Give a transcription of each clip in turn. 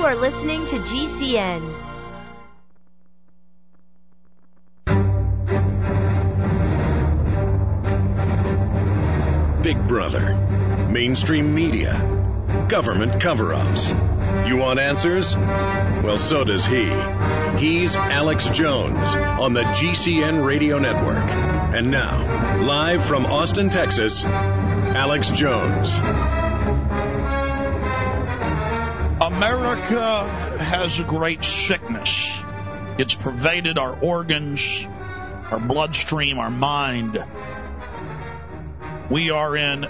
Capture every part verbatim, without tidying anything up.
are listening to G C N. Big Brother, mainstream media, government cover-ups. You want answers? Well, so does he. He's Alex Jones on the G C N Radio Network. And now, live from Austin, Texas, Alex Jones. America has a great sickness. It's pervaded our organs, our bloodstream, our mind. We are in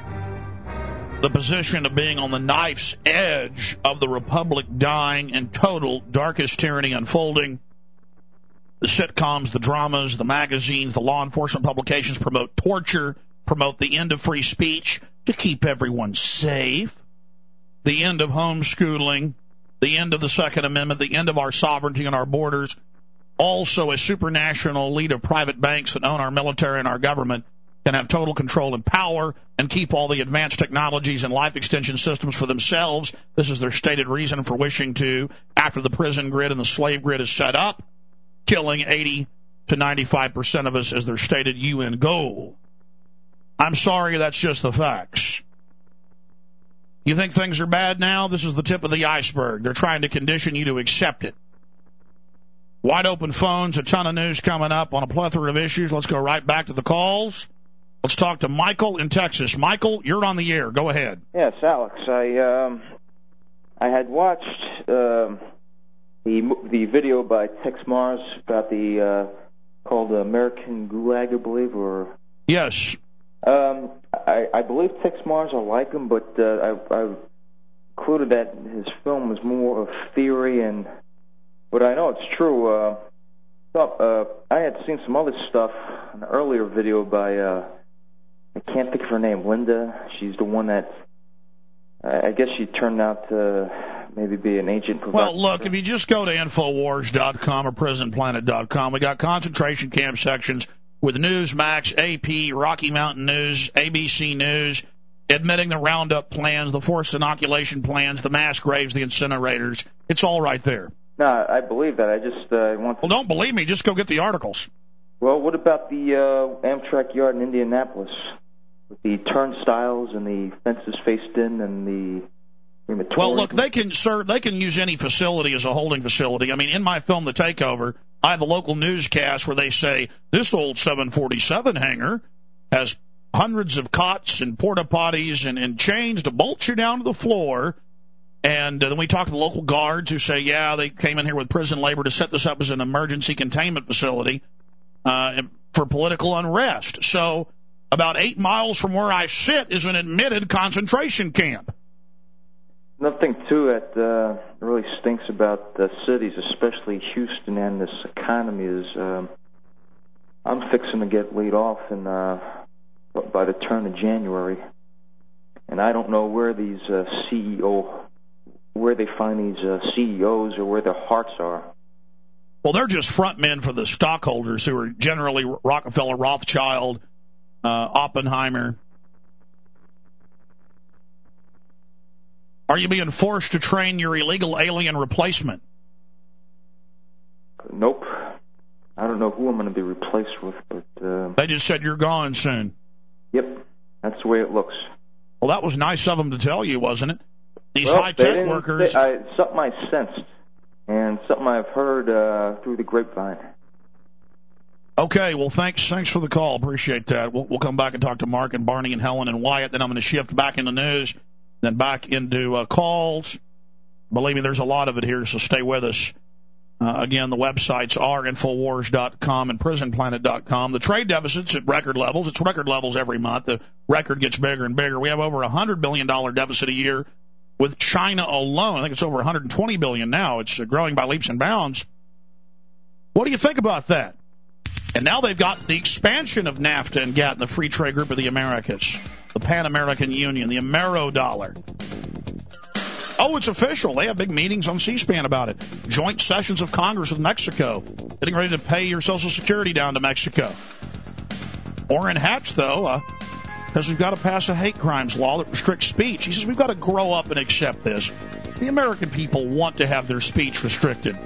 the position of being on the knife's edge of the republic dying in total darkest tyranny unfolding. The sitcoms, the dramas, the magazines, the law enforcement publications promote torture, promote the end of free speech to keep everyone safe, the end of homeschooling, the end of the Second Amendment, the end of our sovereignty and our borders, also a supranational elite of private banks that own our military and our government can have total control and power and keep all the advanced technologies and life extension systems for themselves. This is their stated reason for wishing to, after the prison grid and the slave grid is set up, killing eighty to ninety-five percent of us as their stated U N goal. I'm sorry, that's just the facts. You think things are bad now? This is the tip of the iceberg. They're trying to condition you to accept it. Wide open phones, a ton of news coming up on a plethora of issues. Let's go right back to the calls. Let's talk to Michael in Texas. Michael, you're on the air. Go ahead. Yes, Alex. I um, I had watched uh, the the video by Tex Mars about the uh, called the American Gulag, I believe, or yes. Um, I, I believe Tex Mars. I like him, but uh, I, I included that his film was more of theory, and but I know it's true. Uh, thought, uh, I had seen some other stuff, an earlier video by. Uh, I can't think of her name, Linda. She's the one that, uh, I guess she turned out to maybe be an agent. Well, look, if you just go to Infowars dot com or Prison Planet dot com, we got concentration camp sections with Newsmax, A P, Rocky Mountain News, A B C News, admitting the roundup plans, the forced inoculation plans, the mass graves, the incinerators. It's all right there. No, I believe that. I just uh, want to... Well, don't believe me. Just go get the articles. Well, what about the uh, Amtrak yard in Indianapolis? With the turnstiles and the fences faced in and the crematorium. Well, look, they can sir, they can use any facility as a holding facility. I mean, in my film, The Takeover, I have a local newscast where they say, this old seven forty-seven hangar has hundreds of cots and porta potties and, and chains to bolt you down to the floor. And uh, then we talk to the local guards who say, yeah, they came in here with prison labor to set this up as an emergency containment facility uh, for political unrest. So about eight miles from where I sit is an admitted concentration camp. Nothing, too, that uh, really stinks about the cities, especially Houston and this economy, is um, I'm fixing to get laid off in, uh, by the turn of January. And I don't know where these uh, C E O, where they find these uh, C E Os or where their hearts are. Well, they're just front men for the stockholders who are generally Rockefeller, Rothschild, Uh, Oppenheimer. Are you being forced to train your illegal alien replacement? Nope. I don't know who I'm going to be replaced with, but... Uh, they just said you're gone soon. Yep. That's the way it looks. Well, that was nice of them to tell you, wasn't it? These well, high-tech workers... Say, I, something I sensed, and something I've heard uh, through the grapevine. Okay, well, thanks thanks for the call. Appreciate that. We'll, we'll come back and talk to Mark and Barney and Helen and Wyatt. Then I'm going to shift back into news, then back into uh, calls. Believe me, there's a lot of it here, so stay with us. Uh, again, the websites are Infowars dot com and Prison Planet dot com. The trade deficit's at record levels. It's record levels every month. The record gets bigger and bigger. We have over a one hundred billion dollars deficit a year with China alone. I think it's over one hundred twenty billion dollars now. It's growing by leaps and bounds. What do you think about that? And now they've got the expansion of NAFTA and GATT, the Free Trade Group of the Americas, the Pan-American Union, the Amero-Dollar. Oh, it's official. They have big meetings on C-SPAN about it. Joint sessions of Congress with Mexico, getting ready to pay your Social Security down to Mexico. Orrin Hatch, though, uh, because we've got to pass a hate crimes law that restricts speech. He says we've got to grow up and accept this. The American people want to have their speech restricted.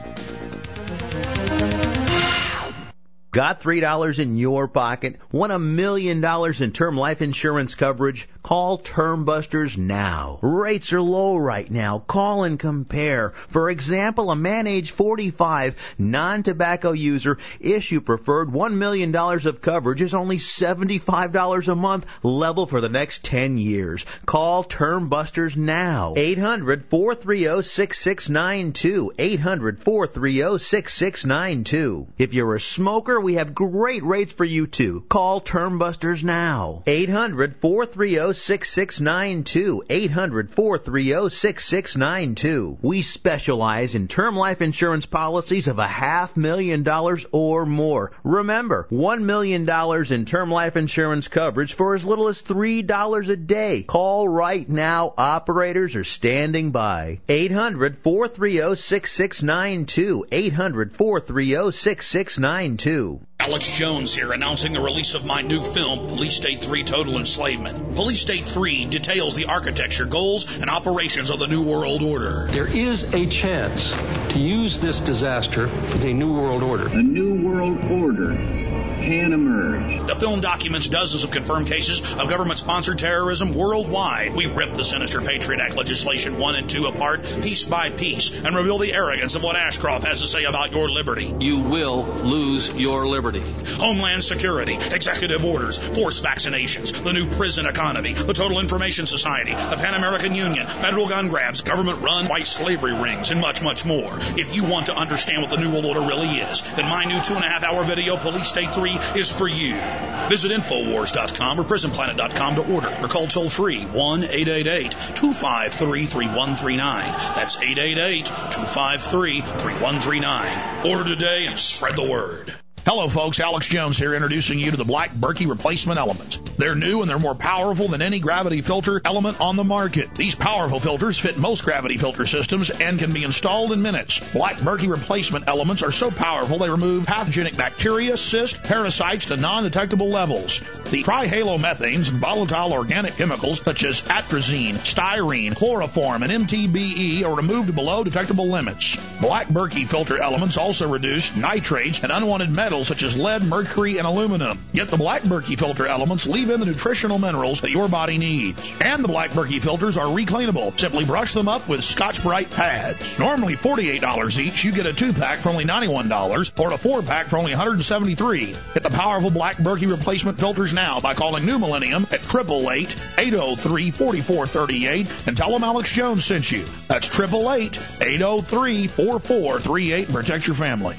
Got three dollars in your pocket? Want a million dollars in term life insurance coverage? Call Term Busters now. Rates are low right now. Call and compare. For example, a man age forty-five, non-tobacco user, issue preferred one million dollars of coverage is only seventy-five dollars a month, level for the next ten years. Call Term Busters now. eight hundred, four three zero, six six nine two. eight hundred, four three zero, six six nine two. If you're a smoker, we have great rates for you too. Call Term Busters now. eight hundred, four three zero, six six nine two. eight hundred, four three zero, six six nine two. We specialize in term life insurance policies of a half million dollars or more. Remember, one million dollars in term life insurance coverage for as little as three dollars a day. Call right now. Operators are standing by. eight hundred, four three zero, six six nine two. eight hundred, four three zero, six six nine two. Alex Jones here, announcing the release of my new film, Police State three Total Enslavement. Police State three details the architecture, goals, and operations of the New World Order. There is a chance to use this disaster for the New World Order. A New World Order can emerge. The film documents dozens of confirmed cases of government-sponsored terrorism worldwide. We rip the sinister Patriot Act legislation one and two apart, piece by piece, and reveal the arrogance of what Ashcroft has to say about your liberty. You will lose your liberty. Homeland Security, executive orders, forced vaccinations, the new prison economy, the Total Information Society, the Pan American Union, federal gun grabs, government-run white slavery rings, and much, much more. If you want to understand what the New World Order really is, then my new two-and-a-half-hour video, Police State three, is for you. Visit Infowars dot com or Prison Planet dot com to order, or call toll-free one eight eight eight, two five three, three one three nine. That's eight eight eight, two five three, three one three nine. Order today and spread the word. Hello, folks. Alex Jones here, introducing you to the Black Berkey Replacement Element. They're new and they're more powerful than any gravity filter element on the market. These powerful filters fit most gravity filter systems and can be installed in minutes. Black Berkey Replacement Elements are so powerful they remove pathogenic bacteria, cysts, parasites to non-detectable levels. The trihalomethanes and volatile organic chemicals such as atrazine, styrene, chloroform, and M T B E are removed below detectable limits. Black Berkey filter elements also reduce nitrates and unwanted metals such as lead, mercury, and aluminum. Yet the Black Berkey filter elements leave in the nutritional minerals that your body needs. And the Black Berkey filters are recleanable. Simply brush them up with Scotch-Brite pads. Normally forty-eight dollars each, you get a two-pack for only ninety-one dollars or a four-pack for only one hundred seventy-three dollars. Get the powerful Black Berkey replacement filters now by calling New Millennium at eight eight eight, eight oh three, four four three eight and tell them Alex Jones sent you. That's eight eight eight, eight oh three, four four three eight and protect your family.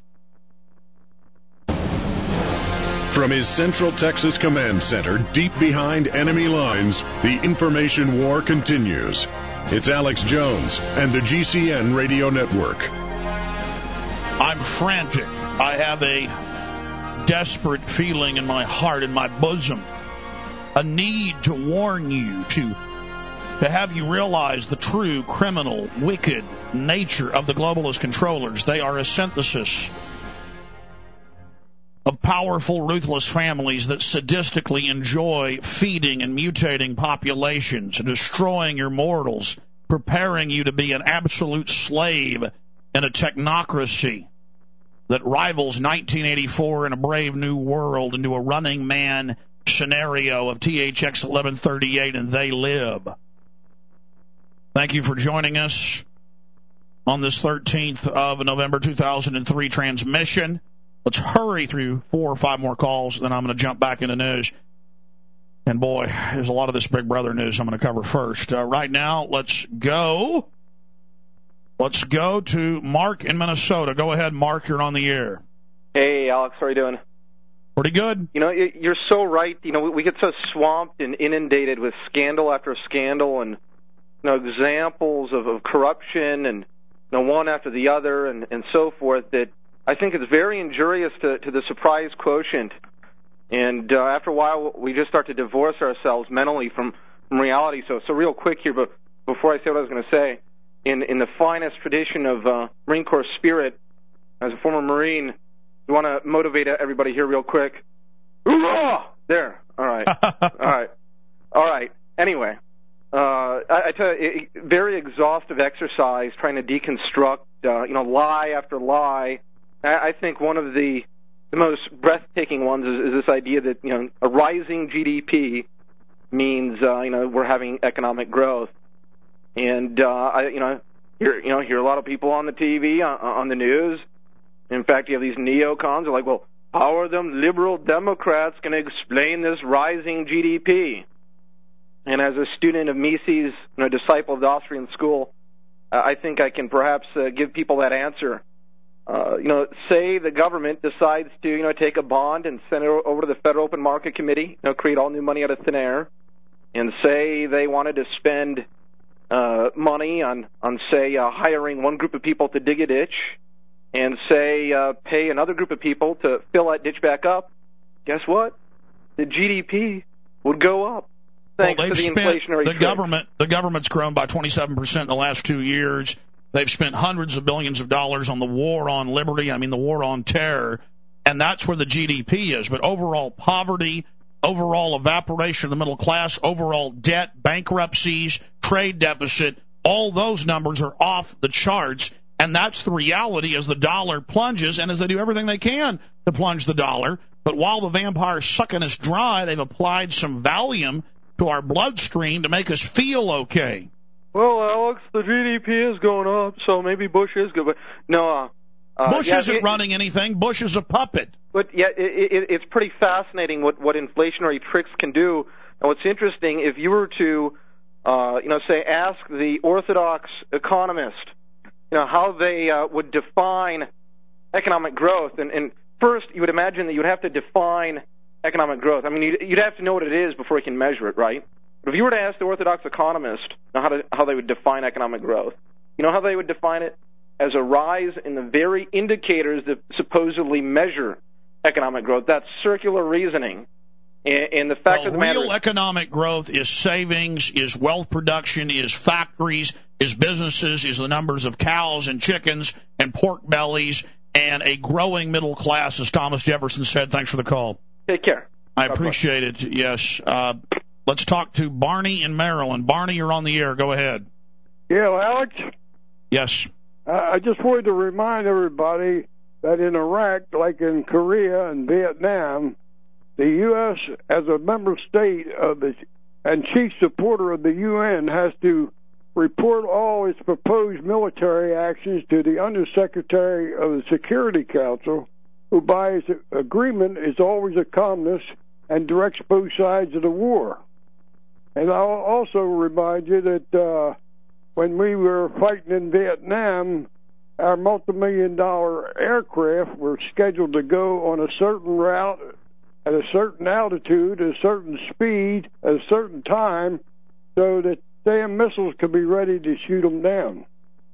From his Central Texas Command Center, deep behind enemy lines, the information war continues. It's Alex Jones and the G C N Radio Network. I'm frantic. I have a desperate feeling in my heart, in my bosom. A need to warn you, to, to have you realize the true criminal, wicked nature of the globalist controllers. They are a synthesis of powerful, ruthless families that sadistically enjoy feeding and mutating populations, destroying your mortals, preparing you to be an absolute slave in a technocracy that rivals nineteen eighty-four in A Brave New World into a Running Man scenario of T H X eleven thirty-eight and They Live. Thank you for joining us on this thirteenth of November two thousand three transmission. Let's hurry through four or five more calls, then I'm going to jump back into news. And boy, there's a lot of this Big Brother news I'm going to cover first. Uh, right now, let's go. Let's go to Mark in Minnesota. Go ahead, Mark. You're on the air. Hey, Alex. How are you doing? Pretty good. You know, you're so right. You know, we get so swamped and inundated with scandal after scandal and, you know, examples of, of corruption and, you know, one after the other and, and so forth that I think it's very injurious to, to the surprise quotient. And uh, after a while, we just start to divorce ourselves mentally from, from reality. So, so real quick here, but before I say what I was going to say, in, in the finest tradition of uh, Marine Corps spirit, as a former Marine, you want to motivate everybody here real quick. Hoorah! There. All right. All right. All right. Anyway, uh, I, I tell you, it, very exhaustive exercise trying to deconstruct, uh, you know, lie after lie. I, I think one of the, the most breathtaking ones is, is this idea that, you know, a rising G D P means, uh, you know, we're having economic growth. And, uh, I, you know, hear, you know, hear a lot of people on the T V, on, on the news. In fact, you have these neocons who are like, well, how are them liberal Democrats going to explain this rising G D P? And as a student of Mises, you know, disciple of the Austrian school, uh, I think I can perhaps uh, give people that answer. Uh, you know, say the government decides to, you know, take a bond and send it over to the Federal Open Market Committee, you know, create all new money out of thin air, and say they wanted to spend uh, money on, on say, uh, hiring one group of people to dig a ditch, and say uh, pay another group of people to fill that ditch back up. Guess what? The G D P would go up. Thanks well, to the spent, inflationary the trick. government. The government's grown by twenty-seven percent in the last two years. They've spent hundreds of billions of dollars on the war on liberty. I mean, the war on terror, and that's where the G D P is. But overall poverty, overall evaporation of the middle class, overall debt, bankruptcies, trade deficit, all those numbers are off the charts. And that's the reality as the dollar plunges, and as they do everything they can to plunge the dollar. But while the vampire's sucking us dry, they've applied some Valium to our bloodstream to make us feel okay. Well, Alex, the G D P is going up, so maybe Bush is good. But no, uh, uh, Bush yeah, isn't it, running anything. Bush is a puppet. But yeah, it, it, it's pretty fascinating what, what inflationary tricks can do. And what's interesting, if you were to, uh, you know, say, ask the orthodox economist, you know, how they uh, would define economic growth. And, and first, you would imagine that you would have to define economic growth. I mean, you'd, you'd have to know what it is before you can measure it, right? But if you were to ask the orthodox economist you know, how, to, how they would define economic growth, you know how they would define it? As a rise in the very indicators that supposedly measure economic growth. That's circular reasoning. And, and the fact well, of the matter real is, economic growth is savings, is wealth production, is factories, is businesses, is the numbers of cows and chickens and pork bellies, and a growing middle class, as Thomas Jefferson said. Thanks for the call. Take care. I appreciate it, yes. Uh, let's talk to Barney in Maryland. Barney, you're on the air. Go ahead. Yeah, well, Alex? Yes. Uh, I just wanted to remind everybody that in Iraq, like in Korea and Vietnam, the U S, as a member state of the and chief supporter of the U N, has to report all its proposed military actions to the Undersecretary of the Security Council, who by his agreement is always a communist and directs both sides of the war. And I'll also remind you that uh, when we were fighting in Vietnam, our multi-million dollar aircraft were scheduled to go on a certain route at a certain altitude, at a certain speed, at a certain time, so that damn missiles could be ready to shoot them down.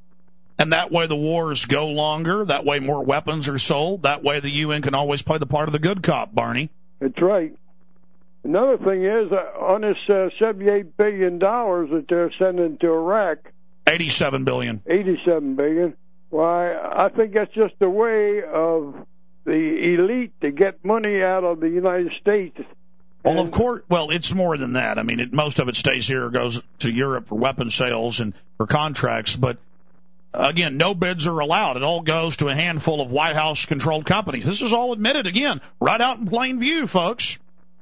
And that way the wars go longer. That way more weapons are sold. That way the U N can always play the part of the good cop, Barney. That's right. Another thing is, uh, on this uh, seventy-eight billion dollars that they're sending to Iraq... eighty-seven billion dollars. eighty-seven billion dollars. Why, I think that's just a way of the elite to get money out of the United States. Well, of course, well, it's more than that. I mean, it, most of it stays here or goes to Europe for weapon sales and for contracts. But, again, no bids are allowed. It all goes to a handful of White House-controlled companies. This is all admitted, again, right out in plain view, folks.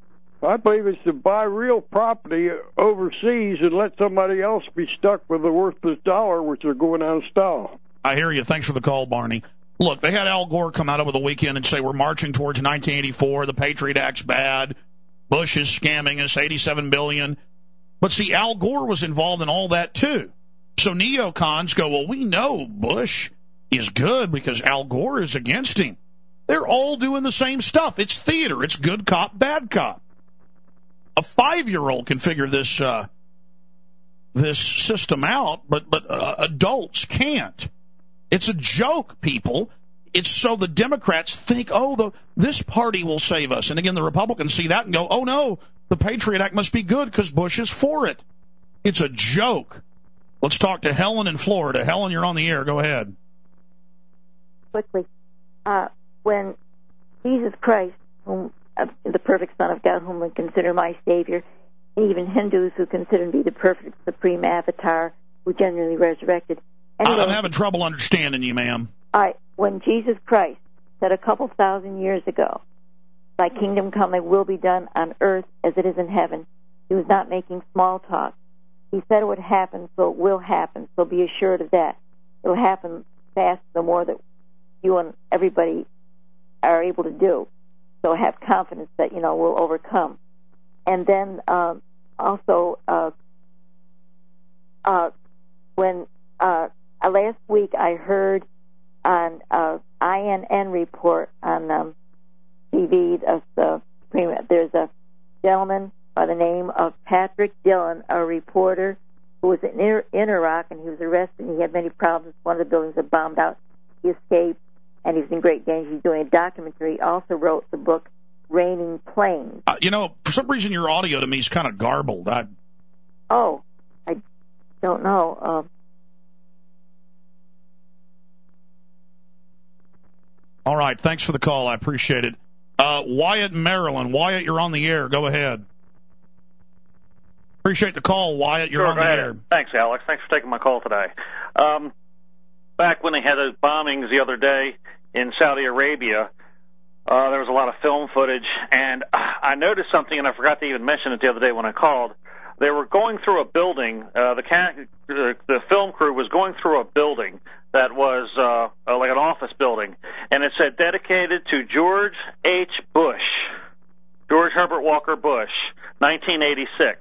I believe it's to buy real property overseas and let somebody else be stuck with the worthless dollar, which are going out of style. I hear you. Thanks for the call, Barney. Look, they had Al Gore come out over the weekend and say we're marching towards nineteen eighty-four, the Patriot Act's bad, Bush is scamming us, eighty-seven billion dollars. But see, Al Gore was involved in all that too. So neocons go, well, we know Bush is good because Al Gore is against him. They're all doing the same stuff. It's theater. It's good cop, bad cop. A five-year-old can figure this uh, this system out, but but uh, adults can't. It's a joke, people. It's so the Democrats think, oh, the, this party will save us. And again, the Republicans see that and go, oh, no, the Patriot Act must be good because Bush is for it. It's a joke. Let's talk to Helen in Florida. Helen, you're on the air. Go ahead. Quickly, uh, when Jesus Christ, whom of the perfect Son of God, whom we consider my Savior, and even Hindus who consider him to be the perfect supreme avatar who genuinely resurrected. Anyway, I'm having trouble understanding you, ma'am. All right, when Jesus Christ said a couple thousand years ago, "Thy kingdom come, thy will be done on earth as it is in heaven," he was not making small talk. He said it would happen, so it will happen, so be assured of that. It will happen fast, the more that you and everybody are able to do. So have confidence that, you know, we'll overcome. And then um, also, uh, uh, when uh, last week I heard on uh, I N N report on um, T V, of the there's a gentleman by the name of Patrick Dillon, a reporter who was in, in Iraq, and he was arrested, and he had many problems. One of the buildings had bombed out. He escaped, and he's in great danger. He's doing a documentary. He also wrote the book Raining Planes. Uh, you know, for some reason your audio to me is kind of garbled. I... Oh, I don't know. Um, All right, thanks for the call. I appreciate it. Uh, Wyatt, Maryland. Wyatt, you're on the air. Go ahead. Appreciate the call, Wyatt. You're sure, on the ahead. air. Thanks, Alex. Thanks for taking my call today. Um, back when they had the bombings the other day in Saudi Arabia, uh, there was a lot of film footage, and I noticed something, and I forgot to even mention it the other day when I called. They were going through a building. Uh, the, can- the the film crew was going through a building that was uh, uh, like an office building, and it said dedicated to George H. Bush, George Herbert Walker Bush, nineteen eighty-six.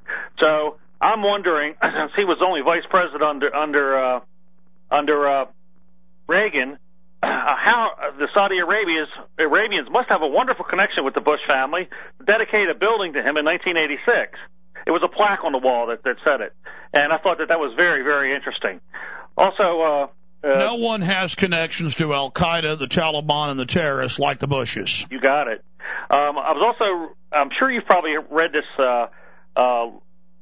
So I'm wondering, since he was only vice president under under uh, under uh, Reagan, uh, how the Saudi Arabians Arabians must have a wonderful connection with the Bush family to dedicate a building to him in nineteen eighty-six. It was a plaque on the wall that, that said it, and I thought that that was very, very interesting. Also, uh, uh, no one has connections to Al Qaeda, the Taliban, and the terrorists like the Bushes. You got it. Um, I was also, I'm sure you've probably read this uh, uh,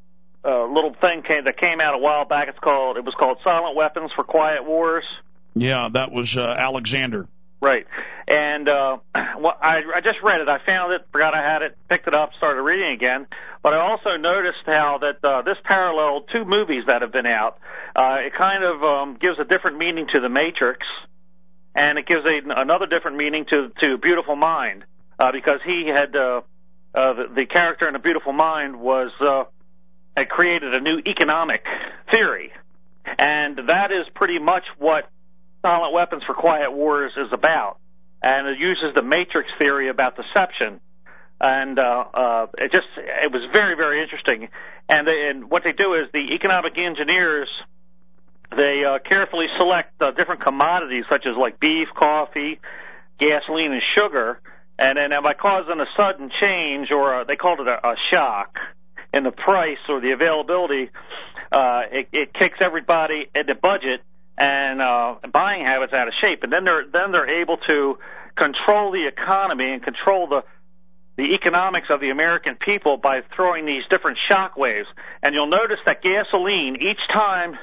uh, little thing came, that came out a while back. It's called, it was called Silent Weapons for Quiet Wars. Yeah, that was uh, Alexander. Right. And uh, well, I, I just read it. I found it, forgot I had it, picked it up, started reading again. But I also noticed how that uh, this paralleled two movies that have been out. Uh, it kind of um, gives a different meaning to The Matrix, and it gives a, another different meaning to, to Beautiful Mind, uh, because he had, uh, uh, the, the character in A Beautiful Mind was, uh, had created a new economic theory. And that is pretty much what Silent Weapons for Quiet Wars is about, and it uses the Matrix theory about deception, and uh, uh, it just it was very, very interesting. And they, and what they do is the economic engineers, they uh, carefully select uh, different commodities such as like beef, coffee, gasoline, and sugar, and then by causing a sudden change, or a, they called it a, a shock in the price or the availability, uh, it, it kicks everybody at the budget and uh, buying habits out of shape, and then they're then they're able to control the economy and control the the economics of the American people by throwing these different shock waves. And you'll notice that gasoline, each time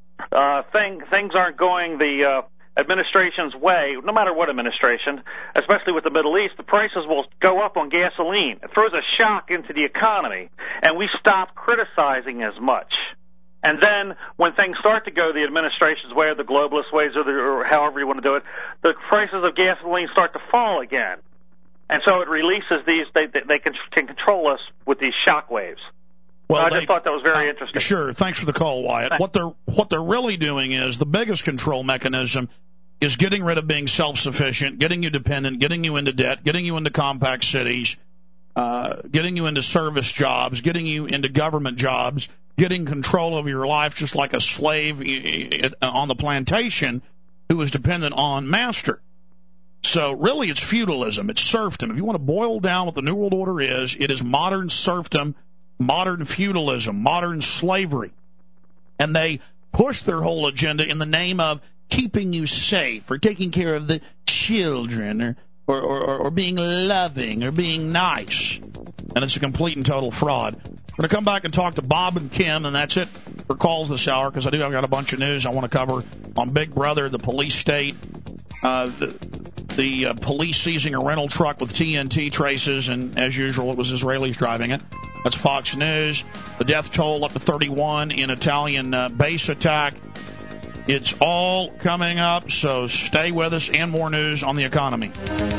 uh, thing, things aren't going the uh, administration's way, no matter what administration, especially with the Middle East, the prices will go up on gasoline. It throws a shock into the economy, and we stop criticizing as much. And then when things start to go the administration's way or the globalist ways or, the, or however you want to do it, the prices of gasoline start to fall again. And so it releases these, they, they, they can, can control us with these shock waves. Well, I they, just thought that was very uh, interesting. Sure. Thanks for the call, Wyatt. Thanks. What they're, what they're really doing is the biggest control mechanism is getting rid of being self-sufficient, getting you dependent, getting you into debt, getting you into compact cities, uh, getting you into service jobs, getting you into government jobs, getting control of your life just like a slave on the plantation who was dependent on master. So really it's feudalism, it's serfdom. If you want to boil down what the New World Order is, it is modern serfdom, modern feudalism, modern slavery. And they push their whole agenda in the name of keeping you safe or taking care of the children or Or, or, or being loving or being nice. And it's a complete and total fraud. We're going to come back and talk to Bob and Kim, and that's it for calls this hour, because I do I've got a bunch of news I want to cover on Big Brother, the police state, uh, the, the uh, police seizing a rental truck with T N T traces, and as usual, it was Israelis driving it. That's Fox News. The death toll up to thirty-one in Italian uh, base attack. It's all coming up, so stay with us, and more news on the economy.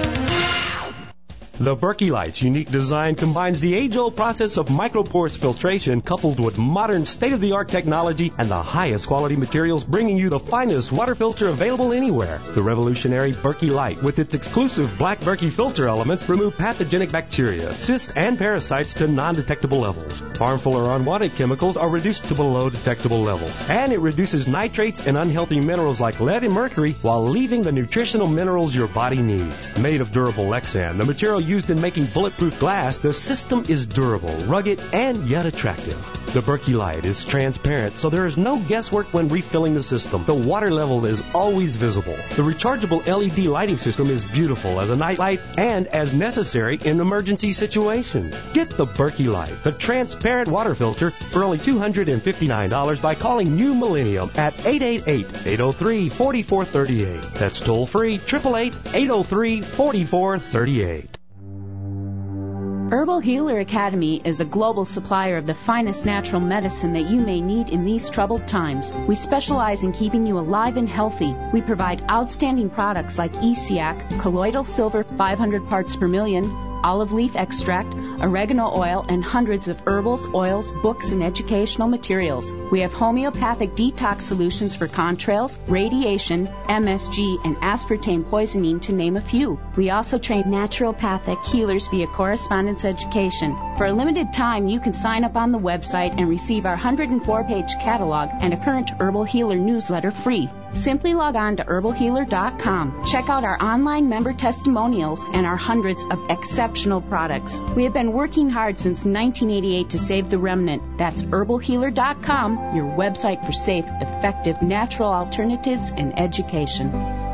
The Berkey Light's unique design combines the age-old process of micropores filtration coupled with modern state-of-the-art technology and the highest quality materials, bringing you the finest water filter available anywhere. The revolutionary Berkey Light, with its exclusive black Berkey filter elements, remove pathogenic bacteria, cysts, and parasites to non-detectable levels. Harmful or unwanted chemicals are reduced to below detectable levels. And it reduces nitrates and unhealthy minerals like lead and mercury while leaving the nutritional minerals your body needs. Made of durable Lexan, the material used in making bulletproof glass, the system is durable, rugged, and yet attractive. The Berkey Light is transparent, so there is no guesswork when refilling the system. The water level is always visible. The rechargeable L E D lighting system is beautiful as a night light and as necessary in emergency situations. Get the Berkey Light, the transparent water filter, for only two hundred fifty-nine dollars by calling New Millennium at eight eight eight, eight oh three, four four three eight. That's toll free, eight eight eight, eight oh three, four four three eight. Herbal Healer Academy is a global supplier of the finest natural medicine that you may need in these troubled times. We specialize in keeping you alive and healthy. We provide outstanding products like E C A C, colloidal silver five hundred parts per million, olive leaf extract, oregano oil, and hundreds of herbals, oils, books, and educational materials. We have homeopathic detox solutions for contrails, radiation, M S G, and aspartame poisoning, to name a few. We also train naturopathic healers via correspondence education. For a limited time, you can sign up on the website and receive our one hundred four page catalog and a current Herbal Healer newsletter free. Simply log on to herbal healer dot com. Check out our online member testimonials and our hundreds of exceptional products. We have been working hard since nineteen eighty-eight to save the remnant. That's herbal healer dot com, your website for safe, effective, natural alternatives and education.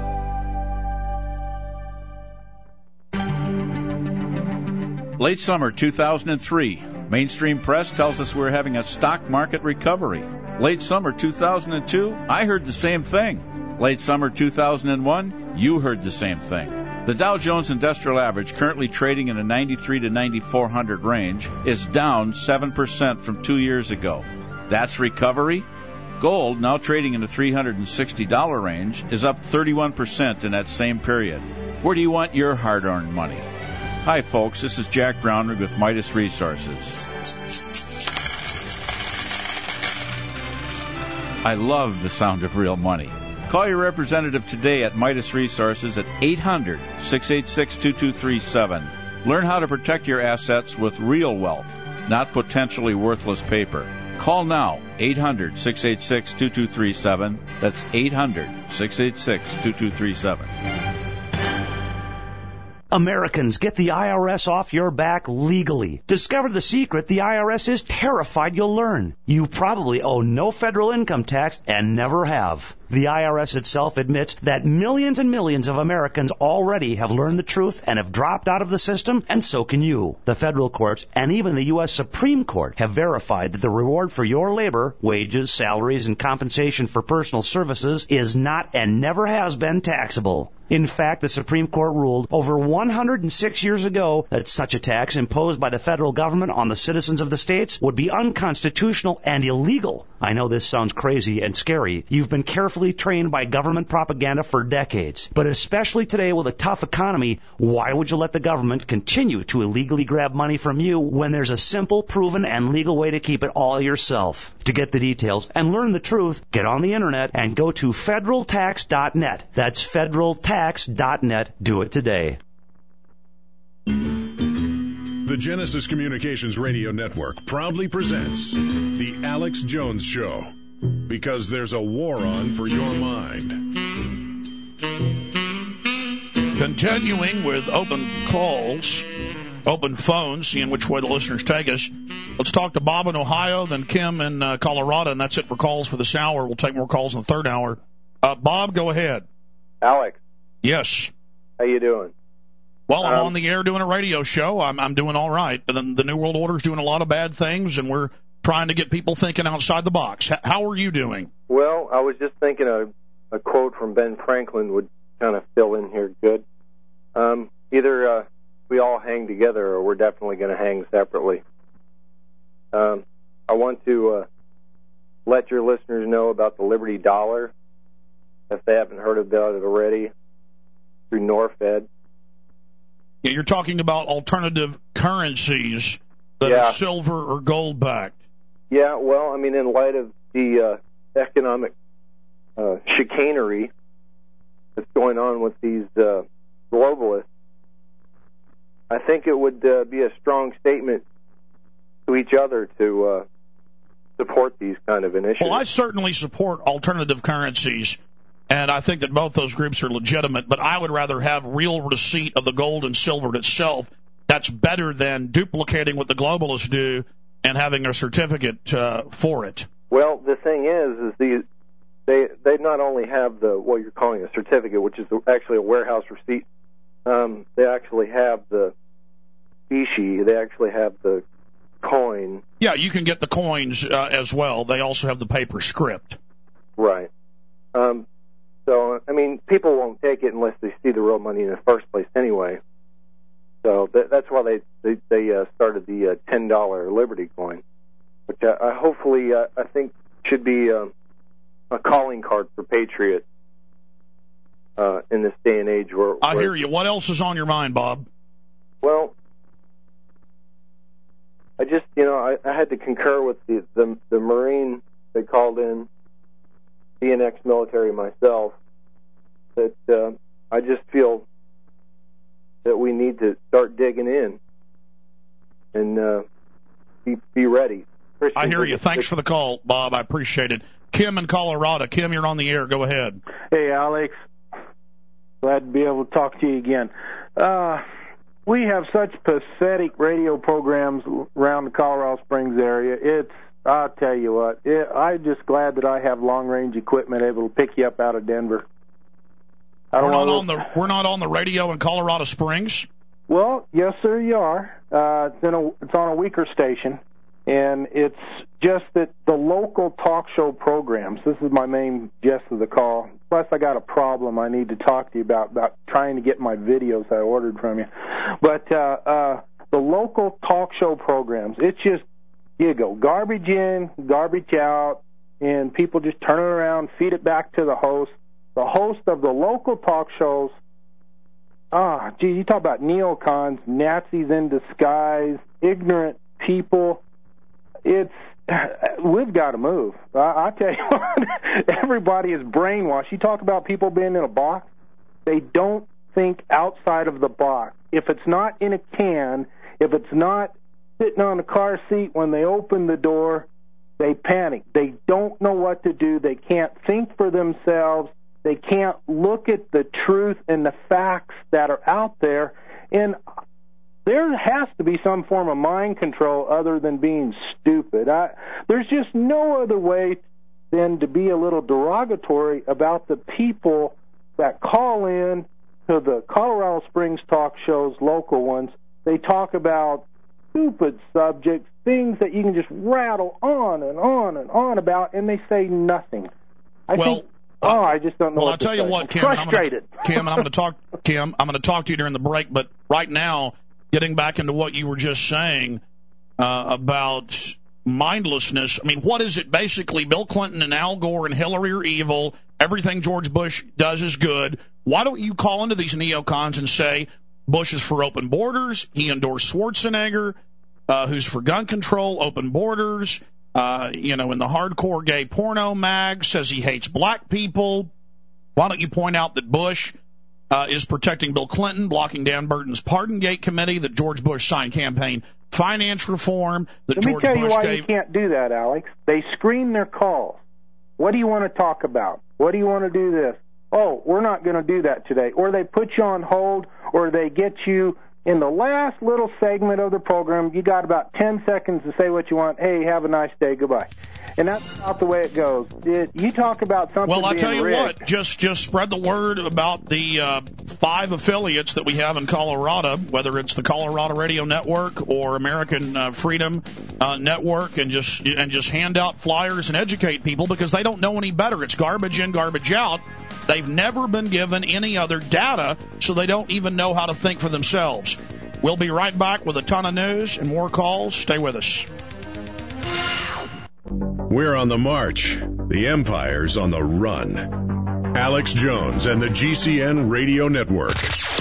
Late summer two thousand three, mainstream press tells us we're having a stock market recovery. Late summer two thousand two, I heard the same thing. Late summer two thousand one, you heard the same thing. The Dow Jones Industrial Average, currently trading in a ninety-three to ninety-four hundred range, is down seven percent from two years ago. That's recovery? Gold, now trading in the three hundred sixty dollars range, is up thirty-one percent in that same period. Where do you want your hard-earned money? Hi, folks. This is Jack Brownrigg with Midas Resources. I love the sound of real money. Call your representative today at Midas Resources at eight hundred, six eight six, two two three seven. Learn how to protect your assets with real wealth, not potentially worthless paper. Call now, eight hundred, six eight six, two two three seven. That's eight hundred, six eight six, two two three seven. Americans, get the I R S off your back legally. Discover the secret the I R S is terrified you'll learn. You probably owe no federal income tax and never have. The I R S itself admits that millions and millions of Americans already have learned the truth and have dropped out of the system, and so can you. The federal courts and even the U S Supreme Court have verified that the reward for your labor, wages, salaries, and compensation for personal services is not and never has been taxable. In fact, the Supreme Court ruled over one hundred six years ago that such a tax imposed by the federal government on the citizens of the states would be unconstitutional and illegal. I know this sounds crazy and scary. You've been carefully trained by government propaganda for decades. But especially today with a tough economy, why would you let the government continue to illegally grab money from you when there's a simple, proven, and legal way to keep it all yourself? To get the details and learn the truth, get on the internet and go to federal tax dot net. That's federal tax dot net. Do it today. The Genesis Communications Radio Network proudly presents The Alex Jones Show, because there's a war on for your mind. Continuing with open calls, open phones, seeing which way the listeners take us. Let's talk to Bob in Ohio, then Kim in uh, Colorado, and that's it for calls for this hour. We'll take more calls in the third hour. Uh, Bob, go ahead. Alex. Yes. How you doing? Well, I'm um, on the air doing a radio show. I'm, I'm doing all right. And then the New World Order is doing a lot of bad things, and we're trying to get people thinking outside the box. H- how are you doing? Well, I was just thinking a, a quote from Ben Franklin would kind of fill in here good. Um, either uh, we all hang together or we're definitely going to hang separately. Um, I want to uh, let your listeners know about the Liberty Dollar, if they haven't heard about it already, through Norfed. Yeah, you're talking about alternative currencies that Yeah. are silver or gold backed. Yeah, well, I mean, in light of the uh, economic uh, chicanery that's going on with these uh, globalists, I think it would uh, be a strong statement to each other to uh, support these kind of initiatives. Well, I certainly support alternative currencies, and I think that both those groups are legitimate, but I would rather have real receipt of the gold and silver itself. That's better than duplicating what the globalists do and having a certificate uh, for it. Well, the thing is, is the they they not only have the what you're calling a certificate, which is actually a warehouse receipt. Um, they actually have the specie. They actually have the coin. Yeah, you can get the coins uh, as well. They also have the paper script. Right. Um, so, I mean, people won't take it unless they see the real money in the first place anyway. So that, that's why they they, they uh, started the uh, ten dollar Liberty coin, which I, I hopefully uh, I think should be um, a calling card for patriots uh, in this day and age. Where, I where, hear you. What else is on your mind, Bob? Well, I just, you know, I, I had to concur with the, the the Marine that called in, being ex-military myself, that uh, I just feel that we need to start digging in and uh, be, be ready. Christians I hear are you. the- Thanks for the call, Bob. I appreciate it. Kim in Colorado. Kim, you're on the air. Go ahead. Hey, Alex. Glad to be able to talk to you again. Uh, we have such pathetic radio programs around the Colorado Springs area. It's, I'll tell you what, it, I'm just glad that I have long-range equipment able to pick you up out of Denver. I don't We're not know. on the we're not on the radio in Colorado Springs. Well, yes, sir, you are. Uh, it's, in a, it's on a weaker station, and it's just that the local talk show programs, this is my main gist of the call, plus I got a problem I need to talk to you about, about trying to get my videos I ordered from you. But uh, uh, the local talk show programs, it's just, you go garbage in, garbage out, and people just turn it around, feed it back to the host. The host of the local talk shows, ah, gee, you talk about neocons, Nazis in disguise, ignorant people. It's, we've got to move. I, I tell you what, everybody is brainwashed. You talk about people being in a box, they don't think outside of the box. If it's not in a can, if it's not sitting on the car seat when they open the door, they panic. They don't know what to do. They can't think for themselves. They can't look at the truth and the facts that are out there. And there has to be some form of mind control other than being stupid. I, there's just no other way than to be a little derogatory about the people that call in to the Colorado Springs talk shows, local ones. They talk about stupid subjects, things that you can just rattle on and on and on about, and they say nothing. I well, think, oh, I just don't know well, what I'll to tell you say. what, I'm Kim. frustrated. I'm gonna, Kim, and I'm going to talk. Kim, I'm going to talk to you during the break. But right now, getting back into what you were just saying uh, about mindlessness. I mean, what is it basically? Bill Clinton and Al Gore and Hillary are evil. Everything George Bush does is good. Why don't you call into these neocons and say Bush is for open borders? He endorsed Schwarzenegger, uh, who's for gun control, open borders. Uh, you know, in the hardcore gay porno mag, says he hates black people. Why don't you point out that Bush uh, is protecting Bill Clinton, blocking Dan Burton's Pardongate Committee, that George Bush signed campaign finance reform, that Let me George tell you Bush why gave... you can't do that, Alex. They screen their calls. What do you want to talk about? What do you want to do this? Oh, we're not going to do that today. Or they put you on hold, or they get you in the last little segment of the program. You got about ten seconds to say what you want. Hey, have a nice day. Goodbye. and that's not the way it goes. It, you talk about something Well, I'll being tell you rigged. what, just just spread the word about the uh, five affiliates that we have in Colorado, whether it's the Colorado Radio Network or American uh, Freedom uh, Network, and just and just hand out flyers and educate people, because they don't know any better. It's garbage in, garbage out. They've never been given any other data, so they don't even know how to think for themselves. We'll be right back with a ton of news and more calls. Stay with us. We're on the march. The Empire's on the run. Alex Jones and the G C N Radio Network.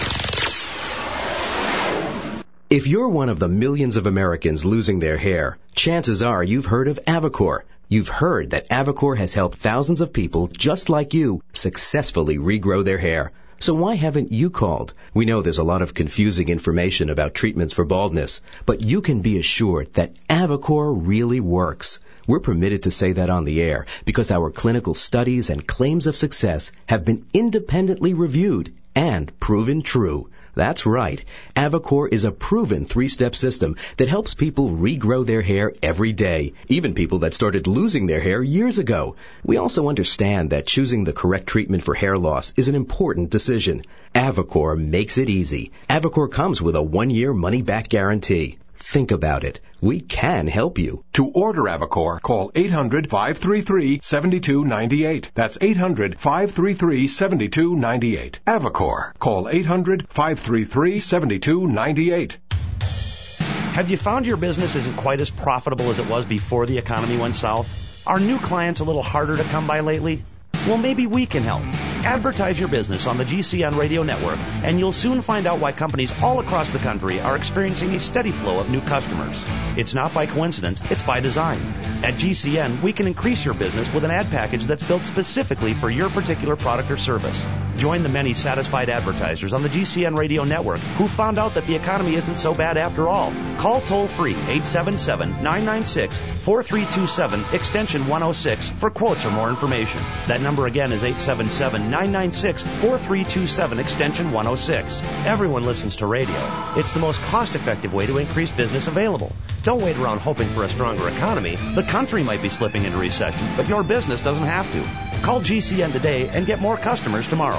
If you're one of the millions of Americans losing their hair, chances are you've heard of Avocor. You've heard that Avocor has helped thousands of people just like you successfully regrow their hair. So why haven't you called? We know there's a lot of confusing information about treatments for baldness, but you can be assured that Avocor really works. We're permitted to say that on the air because our clinical studies and claims of success have been independently reviewed and proven true. That's right. Avocor is a proven three-step system that helps people regrow their hair every day, even people that started losing their hair years ago. We also understand that choosing the correct treatment for hair loss is an important decision. Avocor makes it easy. Avocor comes with a one-year money-back guarantee. Think about it. We can help you. To order Avocor, call eight hundred, five three three, seven two nine eight. That's eight hundred, five three three, seven two nine eight. Avocor. Call eight hundred, five three three, seven two nine eight. Have you found your business isn't quite as profitable as it was before the economy went south? Are new clients a little harder to come by lately? Well, maybe we can help. Advertise your business on the G C N Radio Network, and you'll soon find out why companies all across the country are experiencing a steady flow of new customers. It's not by coincidence, it's by design. At G C N, we can increase your business with an ad package that's built specifically for your particular product or service. Join the many satisfied advertisers on the G C N Radio Network who found out that the economy isn't so bad after all. Call toll-free eight seven seven, nine nine six, four three two seven, extension one oh six for quotes or more information. That number again is eight seven seven, nine nine six, four three two seven, extension one oh six. Everyone listens to radio. It's the most cost-effective way to increase business available. Don't wait around hoping for a stronger economy. The country might be slipping into recession, but your business doesn't have to. Call G C N today and get more customers tomorrow.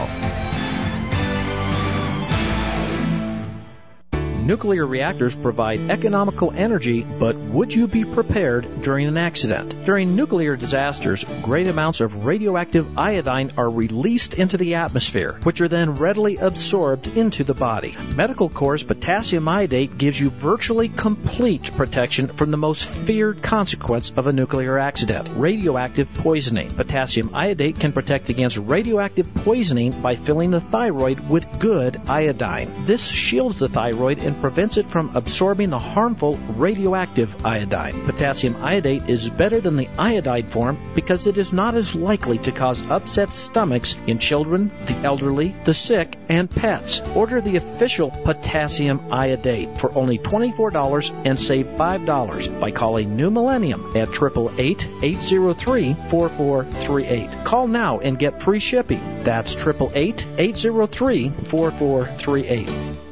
Nuclear reactors provide economical energy, but would you be prepared during an accident? During nuclear disasters, great amounts of radioactive iodine are released into the atmosphere, which are then readily absorbed into the body. Medical Corps' potassium iodate gives you virtually complete protection from the most feared consequence of a nuclear accident, radioactive poisoning. Potassium iodate can protect against radioactive poisoning by filling the thyroid with good iodine. This shields the thyroid and prevents it from absorbing the harmful radioactive iodine. Potassium iodate is better than the iodide form because it is not as likely to cause upset stomachs in children, the elderly, the sick, and pets. Order the official potassium iodate for only twenty-four dollars and save five dollars by calling New Millennium at eight eight eight, eight oh three, four four three eight. Call now and get free shipping. That's eight eight eight, eight oh three, four four three eight.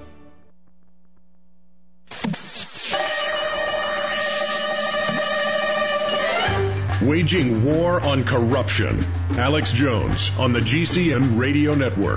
Waging war on corruption. Alex Jones on the G C N Radio Network.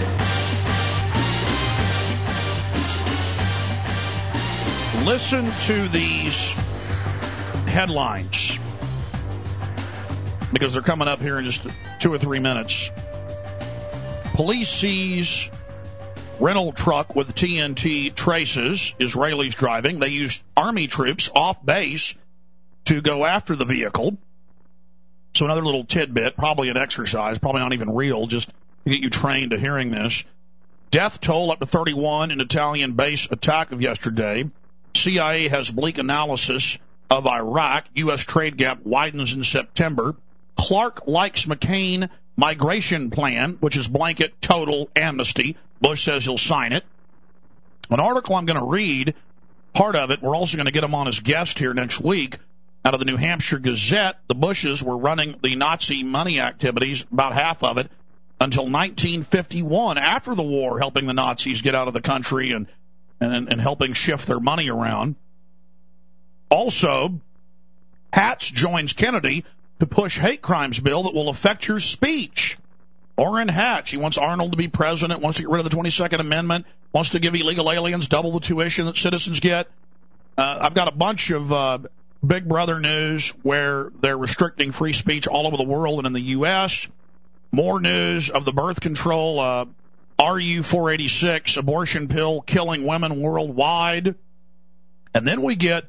Listen to these headlines, because they're coming up here in just two or three minutes. Police seize rental truck with T N T traces. Israelis driving. They used Army troops off base to go after the vehicle. So another little tidbit, probably an exercise, probably not even real, just to get you trained to hearing this. Death toll up to thirty-one in Italian base attack of yesterday. C I A has bleak analysis of Iraq. U S trade gap widens in September. Clark likes McCain migration plan, which is blanket total amnesty. Bush says he'll sign it. An article I'm going to read, part of it, we're also going to get him on as guest here next week, out of the New Hampshire Gazette. The Bushes were running the Nazi money activities, about half of it, until nineteen fifty-one, after the war, helping the Nazis get out of the country and, and, and helping shift their money around. Also, Hatch joins Kennedy to push hate crimes bill that will affect your speech. Orrin Hatch, he wants Arnold to be president, wants to get rid of the twenty-second Amendment, wants to give illegal aliens double the tuition that citizens get. Uh, I've got a bunch of uh, Big Brother news where they're restricting free speech all over the world and in the U S More news of the birth control uh, R U four eighty-six abortion pill killing women worldwide. And then we get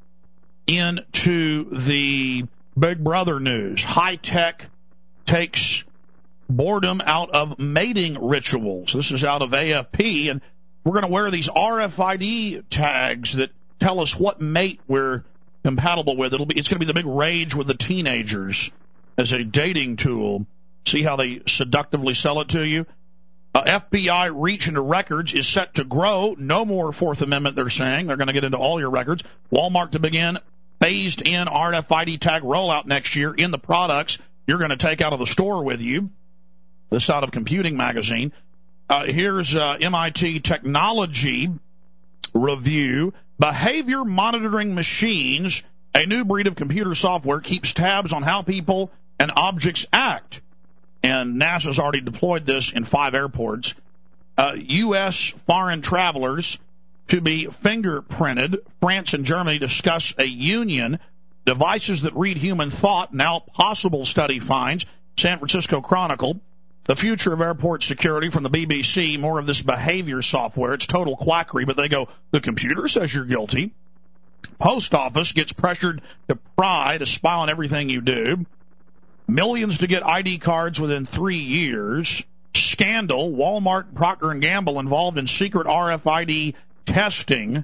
into the Big Brother news. High tech takes boredom out of mating rituals. This is out of A F P, and we're going to wear these R F I D tags that tell us what mate we're compatible with. It'll be it's going to be the big rage with the teenagers as a dating tool. See how they seductively sell it to you? Uh, F B I reach into records is set to grow. No more Fourth Amendment, they're saying. They're going to get into all your records. Walmart to begin phased-in R F I D tag rollout next year in the products you're going to take out of the store with you. This out of Computing Magazine. Uh, here's uh, M I T Technology Review. Behavior monitoring machines, a new breed of computer software, keeps tabs on how people and objects act. And NASA's already deployed this in five airports. Uh, U S foreign travelers to be fingerprinted. France and Germany discuss a union. Devices that read human thought, now possible, study finds. San Francisco Chronicle. The future of airport security from the B B C, more of this behavior software. It's total quackery, but they go, the computer says you're guilty. Post office gets pressured to pry to spy on everything you do. Millions to get I D cards within three years. Scandal, Walmart, Procter and Gamble involved in secret R F I D testing.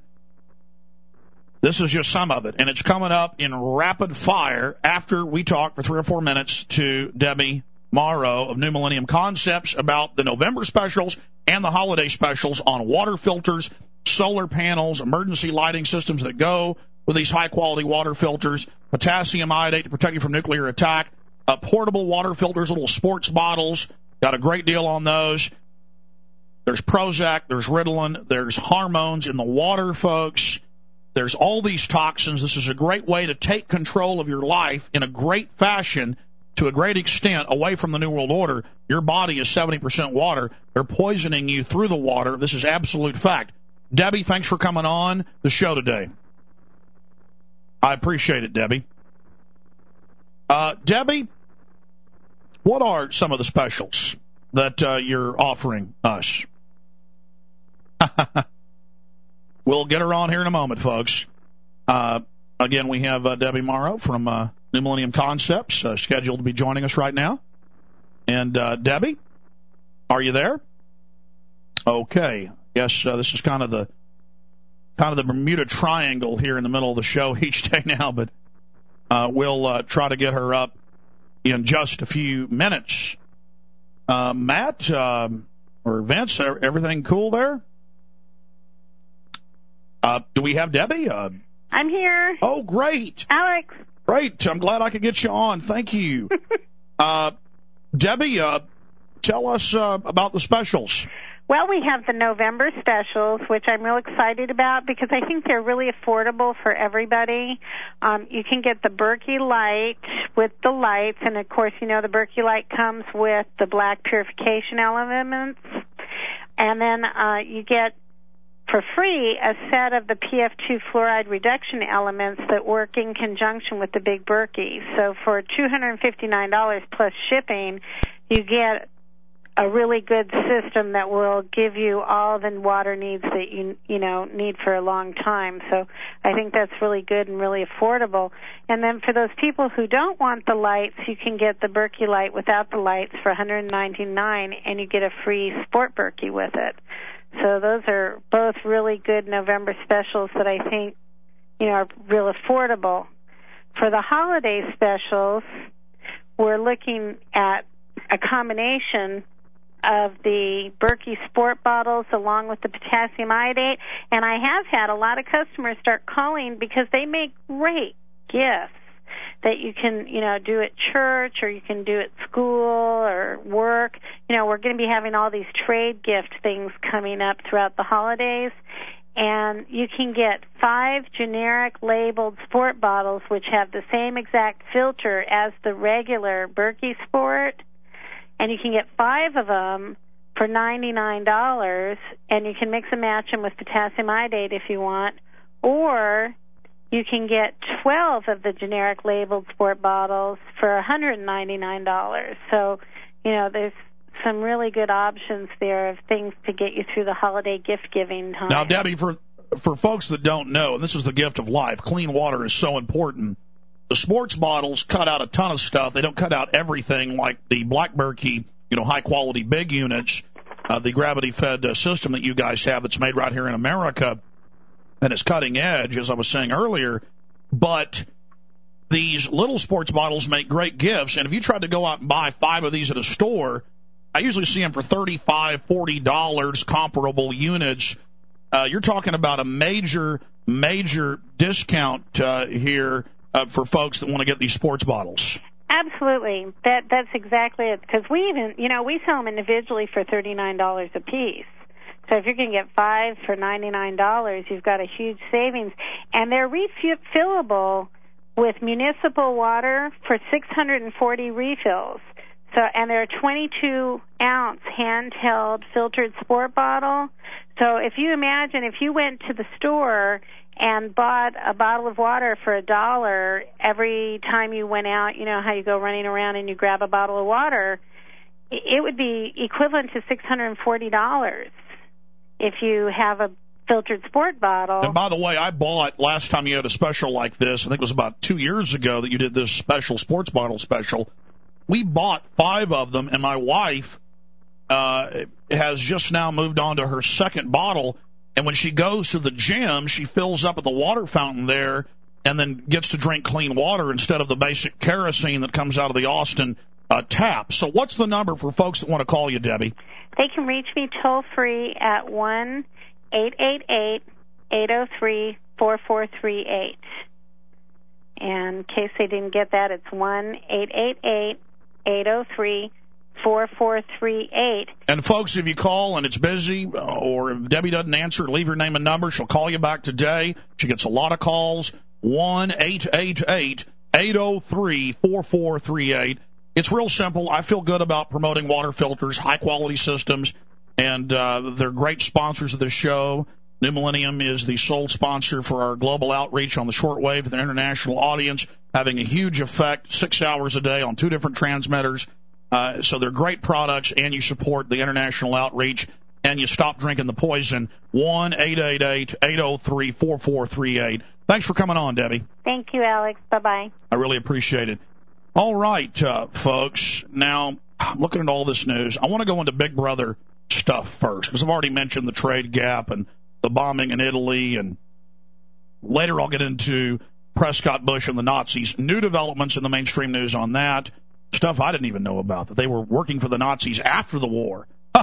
This is just some of it, and it's coming up in rapid fire after we talk for three or four minutes to Debbie Morrow of New Millennium Concepts about the November specials and the holiday specials on water filters, solar panels, emergency lighting systems that go with these high-quality water filters, potassium iodate to protect you from nuclear attack, uh, portable water filters, little sports bottles. Got a great deal on those. There's Prozac, there's Ritalin, there's hormones in the water, folks. There's all these toxins. This is a great way to take control of your life in a great fashion to a great extent away from the New World Order. Your body is seventy percent water. They're poisoning you through the water. This is absolute fact. Debbie, thanks for coming on the show today. I appreciate it, Debbie. Uh, Debbie, what are some of the specials that uh, you're offering us? We'll get her on here in a moment, folks. Uh, again, we have uh, Debbie Morrow from uh, New Millennium Concepts uh, scheduled to be joining us right now. And uh, Debbie, are you there? Okay. Yes, uh, this is kind of the kind of the Bermuda Triangle here in the middle of the show each day now, but uh, we'll uh, try to get her up in just a few minutes. Uh, Matt uh, or Vince, everything cool there? Uh, do we have Debbie? Uh, I'm here. Oh, great. Alex. Great. I'm glad I could get you on. Thank you. uh, Debbie, uh, tell us uh, about the specials. Well, we have the November specials, which I'm real excited about because I think they're really affordable for everybody. Um, you can get the Berkey Light with the lights, and, of course, you know the Berkey Light comes with the black purification elements. And then uh, you get, for free, a set of the P F two fluoride reduction elements that work in conjunction with the Big Berkey. So for two hundred fifty-nine dollars plus shipping, you get a really good system that will give you all the water needs that you you know need for a long time. So I think that's really good and really affordable. And then for those people who don't want the lights, you can get the Berkey Light without the lights for one hundred ninety-nine dollars, and you get a free Sport Berkey with it. So those are both really good November specials that I think, you know, are real affordable. For the holiday specials, we're looking at a combination of the Berkey Sport bottles along with the potassium iodate, and I have had a lot of customers start calling because they make great gifts that you can, you know, do at church or you can do at school or work. You know, we're going to be having all these trade gift things coming up throughout the holidays, and you can get five generic labeled sport bottles which have the same exact filter as the regular Berkey Sport, and you can get five of them for ninety-nine dollars, and you can mix and match them with potassium iodate if you want, or you can get twelve of the generic labeled sport bottles for one hundred ninety-nine dollars. So, you know, there's some really good options there of things to get you through the holiday gift-giving time. Now, Debbie, for for folks that don't know, and this is the gift of life, clean water is so important. The sports bottles cut out a ton of stuff. They don't cut out everything like the Black Berkey, you know, high-quality big units, uh, the gravity-fed uh, system that you guys have that's made right here in America, and it's cutting edge, as I was saying earlier. But these little sports bottles make great gifts, and if you tried to go out and buy five of these at a store, I usually see them for thirty-five dollars, forty dollars, comparable units. Uh, you're talking about a major, major discount uh, here uh, for folks that want to get these sports bottles. Absolutely. That That's exactly it. Because we even, you know, we sell them individually for thirty-nine dollars a piece. So if you're going to get five for ninety-nine dollars, you've got a huge savings. And they're refillable with municipal water for six hundred forty refills. So, and they're a twenty-two ounce handheld filtered sport bottle. So if you imagine if you went to the store and bought a bottle of water for a dollar every time you went out, you know how you go running around and you grab a bottle of water, it would be equivalent to six hundred forty dollars if you have a filtered sport bottle. And by the way, I bought, last time you had a special like this, I think it was about two years ago that you did this special sports bottle special. We bought five of them, and my wife uh, has just now moved on to her second bottle. And when she goes to the gym, she fills up at the water fountain there and then gets to drink clean water instead of the basic kerosene that comes out of the Austin uh, tap. So what's the number for folks that want to call you, Debbie? They can reach me toll-free at one eight eight eight, eight oh three, four four three eight. And in case they didn't get that, it's one eight eight eight, eight oh three, four four three eight. And folks, if you call and it's busy, or if Debbie doesn't answer, leave your name and number. She'll call you back today. She gets a lot of calls. one eight eight eight, eight oh three, four four three eight. It's real simple. I feel good about promoting water filters, high-quality systems, and uh, they're great sponsors of this show. New Millennium is the sole sponsor for our global outreach on the shortwave with an international audience, having a huge effect, six hours a day on two different transmitters. Uh, so they're great products, and you support the international outreach, and you stop drinking the poison. one eight eight eight, eight oh three, four four three eight. Thanks for coming on, Debbie. Thank you, Alex. Bye-bye. I really appreciate it. All right, uh, folks. Now, looking at all this news, I want to go into Big Brother stuff first, because I've already mentioned the trade gap and the bombing in Italy, and later I'll get into Prescott Bush and the Nazis. New developments in the mainstream news on that. Stuff I didn't even know about, that they were working for the Nazis after the war.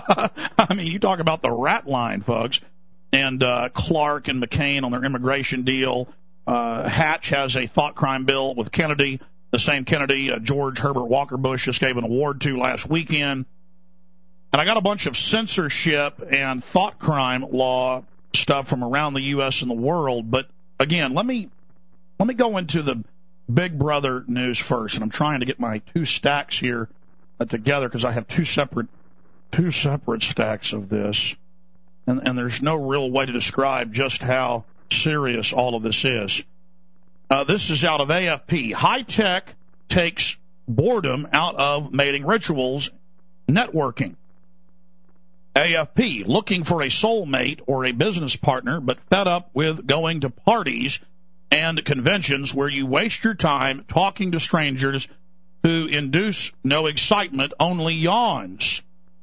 I mean, you talk about the rat line, folks. And uh, Clark and McCain on their immigration deal. Uh, Hatch has a thought crime bill with Kennedy, the same Kennedy uh, George Herbert Walker Bush just gave an award to last weekend. And I got a bunch of censorship and thought crime law stuff from around the U S and the world. But, again, let me let me go into the Big Brother news first. And I'm trying to get my two stacks here uh, together because I have two separate two separate stacks of this. And, and there's no real way to describe just how serious all of this is. Uh, this is out of A F P. High tech takes boredom out of mating rituals, networking. A F P, looking for a soulmate or a business partner, but fed up with going to parties and conventions where you waste your time talking to strangers who induce no excitement, only yawns.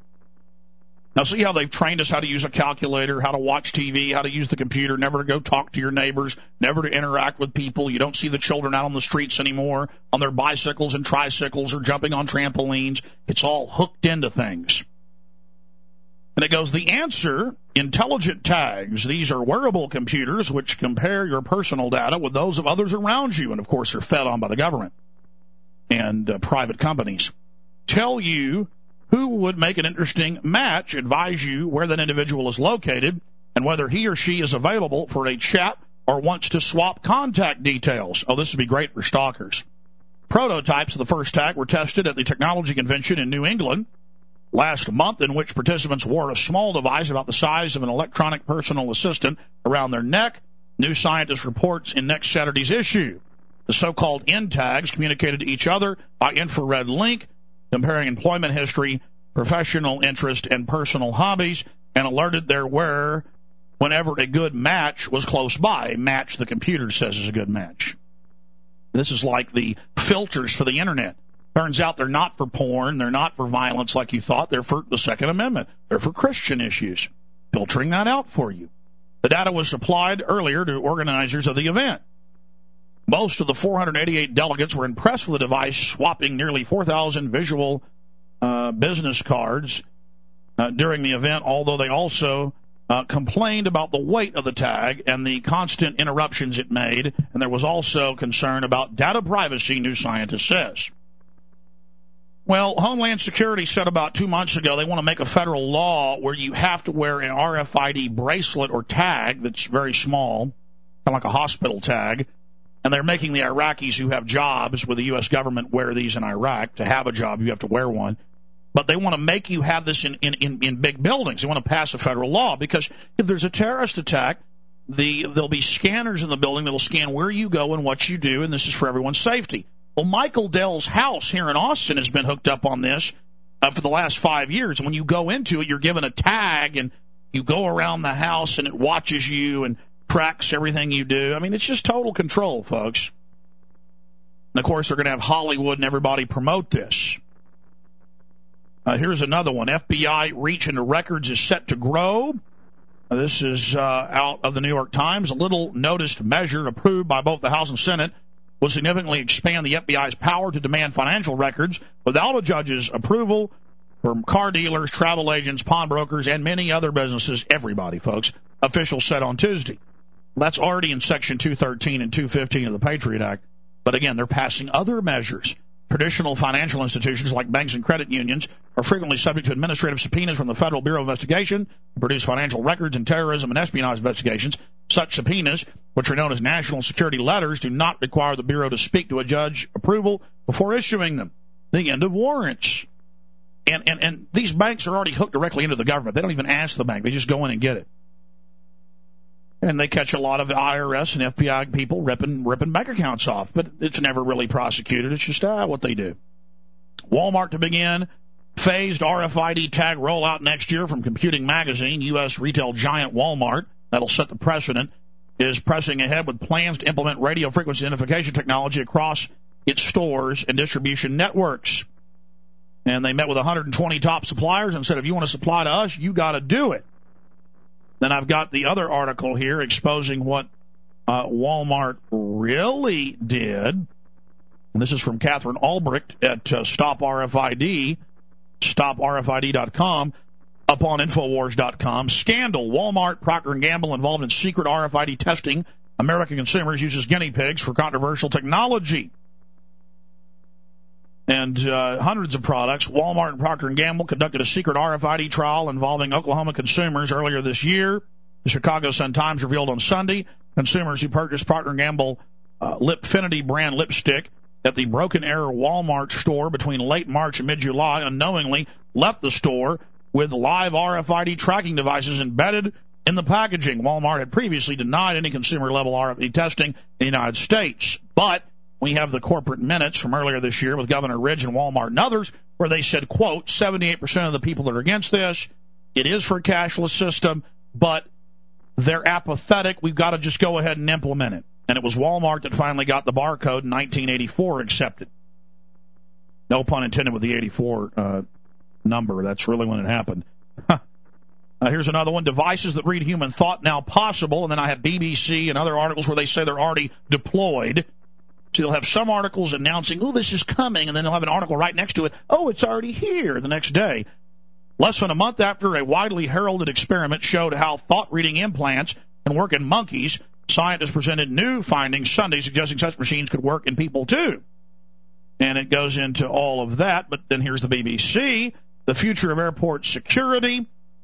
Now, see how they've trained us how to use a calculator, how to watch T V, how to use the computer, never to go talk to your neighbors, never to interact with people. You don't see the children out on the streets anymore on their bicycles and tricycles or jumping on trampolines. It's all hooked into things. And it goes, the answer, intelligent tags. These are wearable computers which compare your personal data with those of others around you, and, of course, are fed on by the government and uh, private companies. Tell you who would make an interesting match, advise you where that individual is located, and whether he or she is available for a chat or wants to swap contact details. Oh, this would be great for stalkers. Prototypes of the first tag were tested at the Technology Convention in New England last month, in which participants wore a small device about the size of an electronic personal assistant around their neck. New Scientist reports in next Saturday's issue. The so-called N-tags communicated to each other by infrared link, comparing employment history, professional interest, and personal hobbies, and alerted their wearer whenever a good match was close by. A match the computer says is a good match. This is like the filters for the Internet. Turns out they're not for porn. They're not for violence like you thought. They're for the Second Amendment. They're for Christian issues. Filtering that out for you. The data was supplied earlier to organizers of the event. Most of the four hundred eighty-eight delegates were impressed with the device, swapping nearly four thousand visual uh, business cards uh, during the event, although they also uh, complained about the weight of the tag and the constant interruptions it made, and there was also concern about data privacy, New Scientist says. Well, Homeland Security said about two months ago they want to make a federal law where you have to wear an R F I D bracelet or tag that's very small, kind of like a hospital tag, and they're making the Iraqis who have jobs with the U S government wear these in Iraq. To have a job, you have to wear one. But they want to make you have this in, in, in, in big buildings. They want to pass a federal law because if there's a terrorist attack, the there'll be scanners in the building that will scan where you go and what you do, and this is for everyone's safety. Well, Michael Dell's house here in Austin has been hooked up on this uh, for the last five years. And when you go into it, you're given a tag, and you go around the house, and it watches you and tracks everything you do. I mean, it's just total control, folks. And, of course, they're going to have Hollywood and everybody promote this. Uh, here's another one. F B I reach into records is set to grow. Uh, this is uh, out of the New York Times. A little noticed measure approved by both the House and Senate will significantly expand the F B I's power to demand financial records without a judge's approval from car dealers, travel agents, pawnbrokers, and many other businesses. Everybody, folks, officials said on Tuesday. That's already in Section two thirteen and two fifteen of the Patriot Act. But again, they're passing other measures. Traditional financial institutions like banks and credit unions are frequently subject to administrative subpoenas from the Federal Bureau of Investigation to produce financial records in terrorism and espionage investigations. Such subpoenas, which are known as national security letters, do not require the Bureau to speak to a judge approval before issuing them. The end of warrants. And, and, and these banks are already hooked directly into the government. They don't even ask the bank. They just go in and get it. And they catch a lot of I R S and F B I people ripping ripping bank accounts off. But it's never really prosecuted. It's just ah, what they do. Walmart to begin. Phased R F I D tag rollout next year from Computing Magazine. U S retail giant Walmart, that'll set the precedent, is pressing ahead with plans to implement radio frequency identification technology across its stores and distribution networks. And they met with one hundred twenty top suppliers and said, if you want to supply to us, you got to do it. Then I've got the other article here exposing what uh, Walmart really did. And this is from Catherine Albrecht at uh, Stop R F I D, stop R F I D dot com, up on Infowars dot com. Scandal. Walmart, Procter and Gamble involved in secret R F I D testing. American consumers uses guinea pigs for controversial technology. And uh, hundreds of products. Walmart and Procter and Gamble conducted a secret R F I D trial involving Oklahoma consumers earlier this year. The Chicago Sun-Times revealed on Sunday consumers who purchased Procter and Gamble uh, Lipfinity brand lipstick at the Broken Arrow Walmart store between late March and mid-July unknowingly left the store with live R F I D tracking devices embedded in the packaging. Walmart had previously denied any consumer-level R F I D testing in the United States, but we have the corporate minutes from earlier this year with Governor Ridge and Walmart and others where they said, quote, seventy-eight percent of the people that are against this, it is for a cashless system, but they're apathetic. We've got to just go ahead and implement it. And it was Walmart that finally got the barcode in nineteen eighty-four accepted. No pun intended with the eighty-four uh, number. That's really when it happened. uh, here's another one. Devices that read human thought now possible. And then I have B B C and other articles where they say they're already deployed. So they'll have some articles announcing, oh, this is coming, and then they'll have an article right next to it, oh, it's already here the next day. Less than a month after a widely heralded experiment showed how thought-reading implants can work in monkeys, scientists presented new findings Sunday suggesting such machines could work in people too. And it goes into all of that, but then here's the B B C, the future of airport security.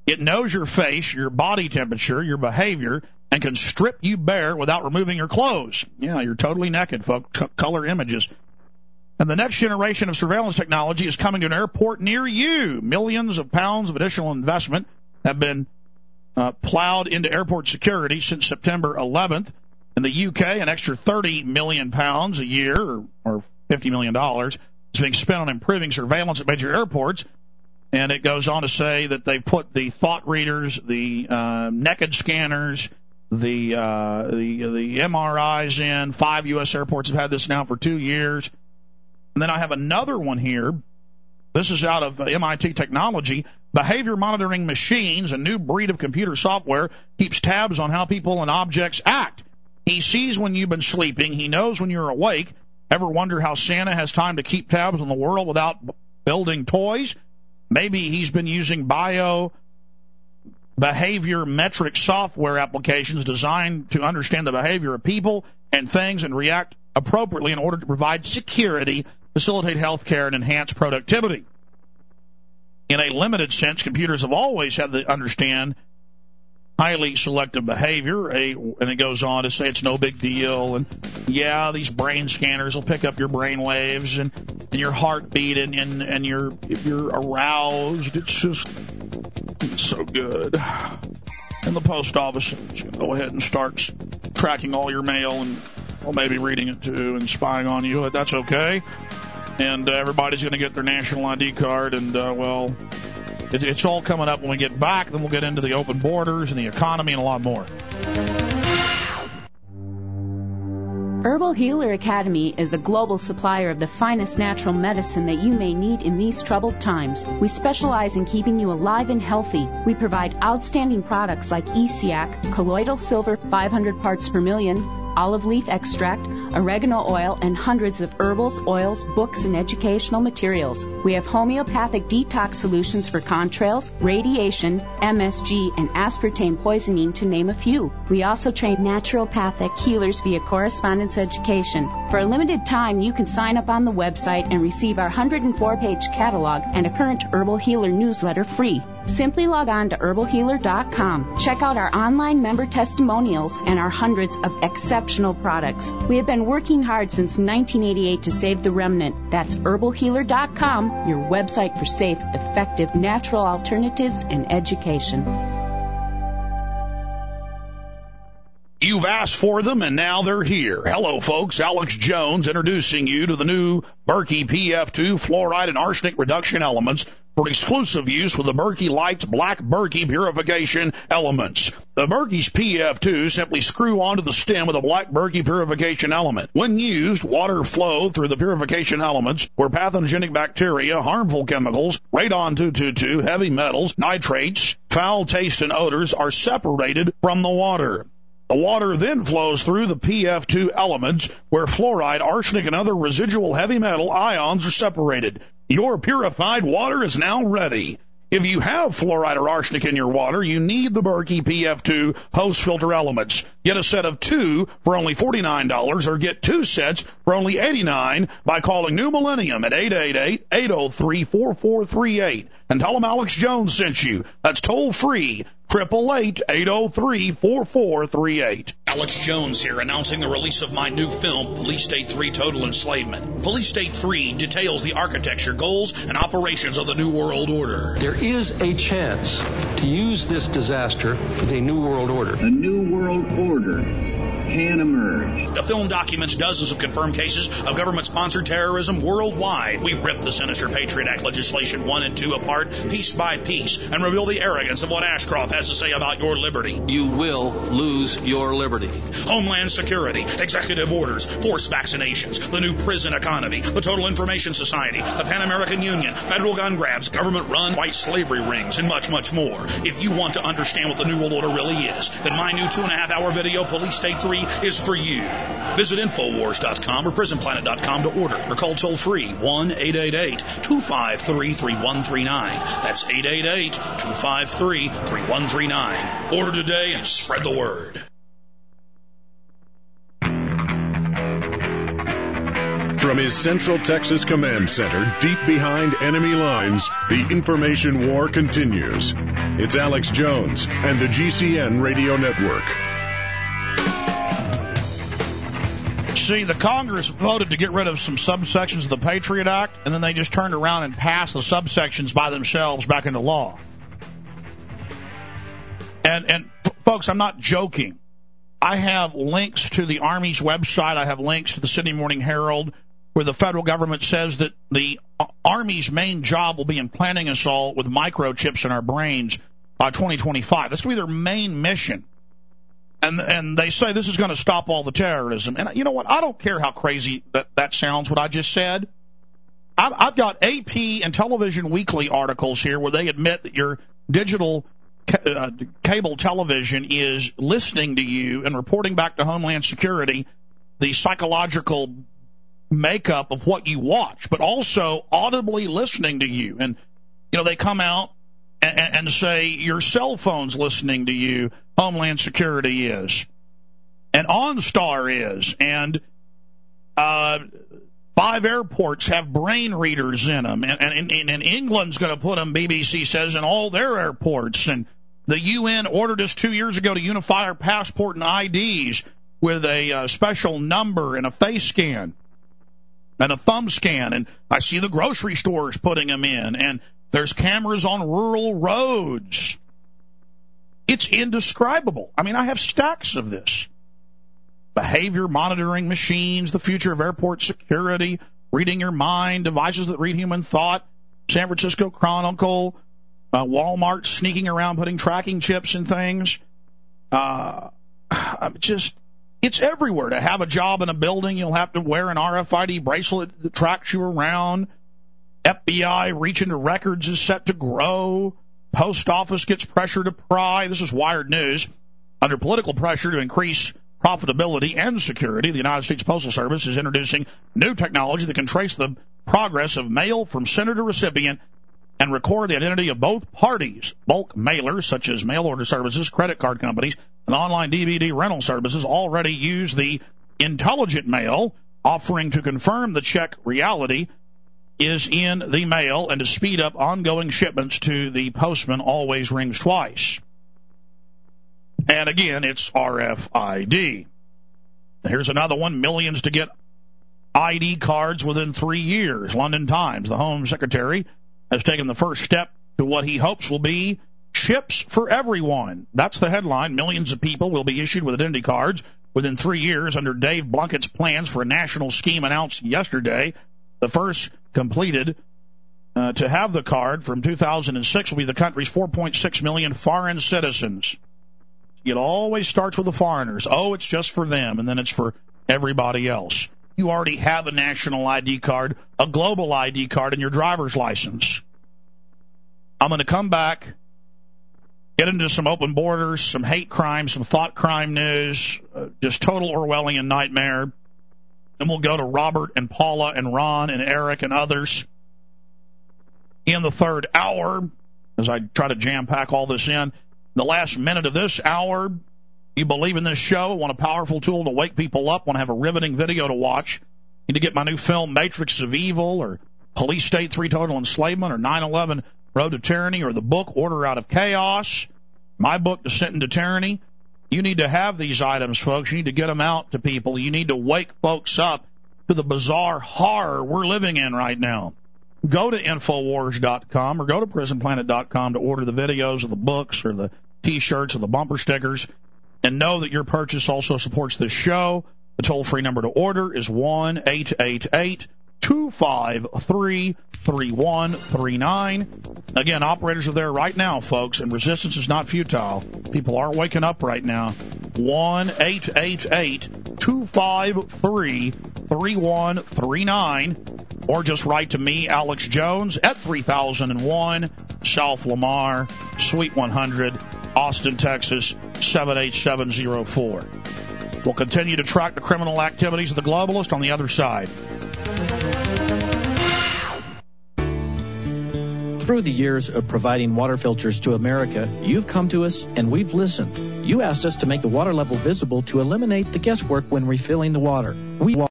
It knows your face, your body temperature, your behavior, and can strip you bare without removing your clothes. Yeah, you're totally naked, folks. C- color images. And the next generation of surveillance technology is coming to an airport near you. Millions of pounds of additional investment have been uh, plowed into airport security since September eleventh. In the U K, an extra thirty million pounds a year, or, or fifty million dollars, is being spent on improving surveillance at major airports. And it goes on to say that they put the thought readers, the uh, naked scanners, the, uh, the the M R Is in. Five U S airports have had this now for two years. And then I have another one here. This is out of M I T Technology. Behavior monitoring machines, a new breed of computer software, keeps tabs on how people and objects act. He sees when you've been sleeping. He knows when you're awake. Ever wonder how Santa has time to keep tabs on the world without building toys? Maybe he's been using bio behavior metric software applications designed to understand the behavior of people and things and react appropriately in order to provide security, facilitate health care, and enhance productivity. In a limited sense, computers have always had to understand highly selective behavior, a, and it goes on to say it's no big deal, and yeah, these brain scanners will pick up your brain waves and, and your heartbeat, and, and, and you're, if you're aroused, it's just it's so good. And the post office is going to go ahead and start tracking all your mail and well, maybe reading it too and spying on you, but that's okay. And uh, everybody's going to get their national I D card, and, uh, well, it, it's all coming up when we get back. Then we'll get into the open borders and the economy and a lot more. Herbal Healer Academy is a global supplier of the finest natural medicine that you may need in these troubled times. We specialize in keeping you alive and healthy. We provide outstanding products like E C A C, colloidal silver five hundred parts per million, olive leaf extract, oregano oil, and hundreds of herbals, oils, books, and educational materials. We have homeopathic detox solutions for contrails, radiation, M S G, and aspartame poisoning, to name a few. We also train naturopathic healers via correspondence education. For a limited time, you can sign up on the website and receive our one hundred four page catalog and a current Herbal Healer newsletter free. Simply log on to herbal healer dot com. Check out our online member testimonials and our hundreds of exceptional products. We have been working hard since nineteen eighty-eight to save the remnant. That's herbal healer dot com, your website for safe, effective, natural alternatives and education. You've asked for them, and now they're here. Hello, folks. Alex Jones introducing you to the new Berkey P F two fluoride and arsenic reduction elements for exclusive use with the Berkey Lights Black Berkey purification elements. The Berkey's P F two simply screw onto the stem with a Black Berkey purification element. When used, water flow through the purification elements where pathogenic bacteria, harmful chemicals, radon two twenty-two, heavy metals, nitrates, foul taste, and odors are separated from the water. The water then flows through the P F two elements where fluoride, arsenic, and other residual heavy metal ions are separated. Your purified water is now ready. If you have fluoride or arsenic in your water, you need the Berkey P F two post-filter elements. Get a set of two for only forty-nine dollars or get two sets for only eighty-nine dollars by calling New Millennium at eight eight eight, eight oh three, four four three eight and tell them Alex Jones sent you. That's toll-free, eight eight eight, eight oh three, four four three eight. Alex Jones here announcing the release of my new film, Police State three Total Enslavement. Police State three details the architecture, goals, and operations of the New World Order. There is a chance to use this disaster with a New World Order. A New World Order can emerge. The film documents dozens of confirmed cases of government-sponsored terrorism worldwide. We rip the sinister Patriot Act legislation one and two apart, piece by piece, and reveal the arrogance of what Ashcroft has to say about your liberty. You will lose your liberty. Homeland Security, executive orders, forced vaccinations, the new prison economy, the Total Information Society, the Pan American Union, federal gun grabs, government-run white slavery rings, and much, much more. If you want to understand what the New World Order really is, then my new two-and-a-half-hour video, Police State three, is for you. Visit Infowars dot com or Prison Planet dot com to order, or call toll-free one eight eight eight, two five three, three one three nine. That's eight eight eight, two five three, three one three nine. Order today and spread the word. From his Central Texas Command Center, deep behind enemy lines, the information war continues. It's Alex Jones and the G C N Radio Network. See, the Congress voted to get rid of some subsections of the Patriot Act, and then they just turned around and passed the subsections by themselves back into law. And, and folks, I'm not joking. I have links to the Army's website. I have links to the Sydney Morning Herald, where the federal government says that the Army's main job will be implanting us all with microchips in our brains by twenty twenty-five. That's going to be their main mission. And and they say this is going to stop all the terrorism. And you know what? I don't care how crazy that, that sounds, what I just said. I've, I've got A P and Television Weekly articles here where they admit that your digital ca- uh, cable television is listening to you and reporting back to Homeland Security the psychological makeup of what you watch, but also audibly listening to you. And, you know, they come out and, and say your cell phone's listening to you, Homeland Security is, and OnStar is, and uh, five airports have brain readers in them, and, and, and, and England's going to put them, B B C says, in all their airports. And the U N ordered us two years ago to unify our passport and I Ds with a uh, special number and a face scan and a thumb scan, and I see the grocery stores putting them in, and there's cameras on rural roads. It's indescribable. I mean, I have stacks of this. Behavior monitoring machines, the future of airport security, reading your mind, devices that read human thought, San Francisco Chronicle, uh, Walmart sneaking around putting tracking chips in things. Uh, just... It's everywhere. To have a job in a building, you'll have to wear an R F I D bracelet that tracks you around. F B I reach into records is set to grow. Post office gets pressure to pry. This is Wired News. Under political pressure to increase profitability and security, the United States Postal Service is introducing new technology that can trace the progress of mail from sender to recipient and record the identity of both parties. Bulk mailers, such as mail order services, credit card companies, and online D V D rental services already use the intelligent mail, offering to confirm the check reality is in the mail and to speed up ongoing shipments to the postman always rings twice. And again, it's R F I D. Here's another one, millions to get I D cards within three years. London Times, the Home Secretary, has taken the first step to what he hopes will be chips for everyone. That's the headline. Millions of people will be issued with identity cards within three years under Dave Blunkett's plans for a national scheme announced yesterday. The first completed uh, to have the card from two thousand six will be the country's four point six million foreign citizens. It always starts with the foreigners. Oh, it's just for them, and then it's for everybody else. You already have a national I D card, a global I D card, and your driver's license. I'm going to come back, get into some open borders, some hate crime, some thought crime news, uh, just total Orwellian nightmare. Then we'll go to Robert and Paula and Ron and Eric and others in the third hour as I try to jam-pack all this in. The last minute of this hour, you believe in this show, want a powerful tool to wake people up, want to have a riveting video to watch, need to get my new film, Matrix of Evil, or Police State three Total Enslavement, or nine eleven Road to Tyranny, or the book Order Out of Chaos, my book, Descent into Tyranny. You need to have these items, folks. You need to get them out to people. You need to wake folks up to the bizarre horror we're living in right now. Go to Infowars dot com or go to Prison Planet dot com to order the videos or the books or the T-shirts or the bumper stickers. And know that your purchase also supports this show. The toll-free number to order is one eight eight eight, two five three, three one three nine. Again, operators are there right now, folks, and resistance is not futile. People are waking up right now. one eight eight eight, two five three, three one three nine. Or just write to me, Alex Jones, at three thousand one South Lamar, Suite one hundred, Austin, Texas, seven eight seven zero four. We'll continue to track the criminal activities of the globalist on the other side. Through the years of providing water filters to America, you've come to us and we've listened. You asked us to make the water level visible to eliminate the guesswork when refilling the water. We